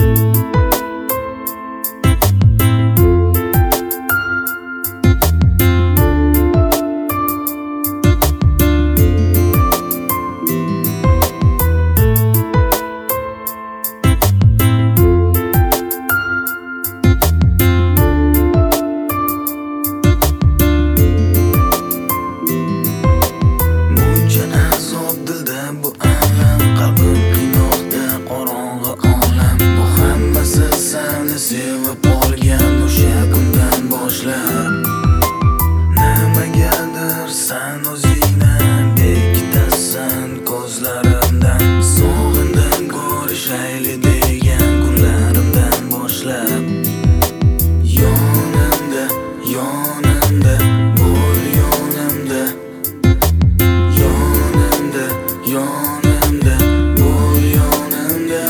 Sevib olgan o'sha kundan boshlab nimagadir san o'zingni bekitasan ko'zlarimdan. Sog'indim ko'rishayli degan kunlarimdan boshlab yonimda yonimda bo'l, yonimda yonimda yonimda bo'l, yonimda.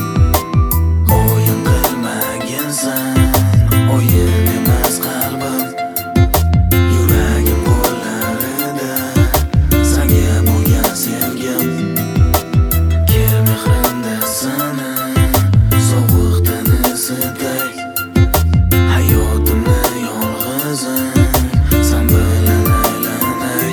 O'yin emas qalbim, yuragim qo'llarida senga bo'lgan sevgim. Kel mehrimda seni sovuqdan isitay, hayotimni yolg'izim sen bilan aylanay.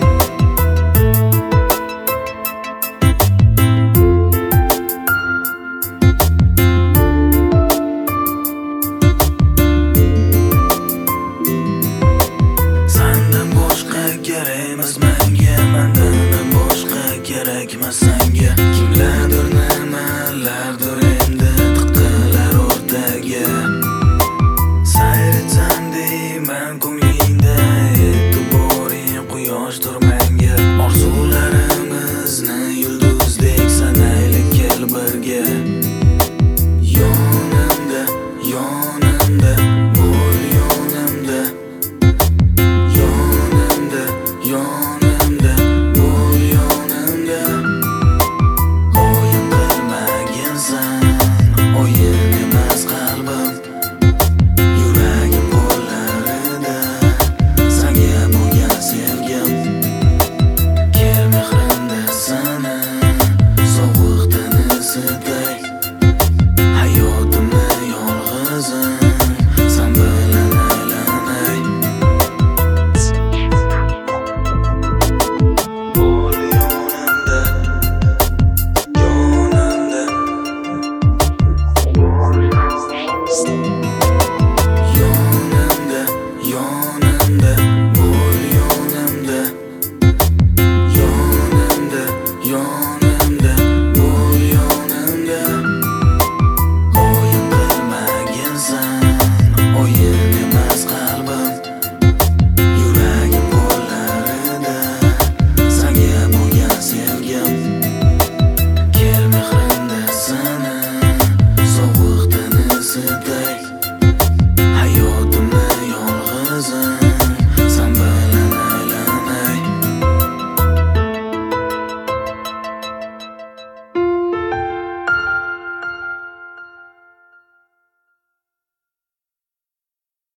Kerak emas menga, mendan boshqa kerakmas senga. Kimlardir nimalardir endi tiqilar o'rtaga. Sayr etsam deyman ko'nglingda, e'tiboring quyoshdir menga. Orzularimizni yulduzdek sanaylik, kel birga. Yonimda